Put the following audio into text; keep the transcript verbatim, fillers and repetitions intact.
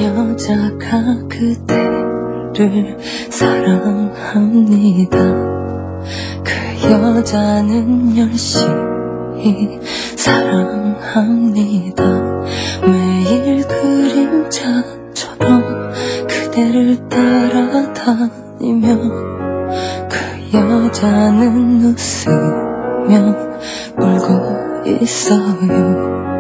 여자가 그대를 사랑합니다. 그 여자는 열심히 사랑합니다. 매일 그림자처럼 그대를 따라다니며 그 여자는 웃으며 울고 있어요.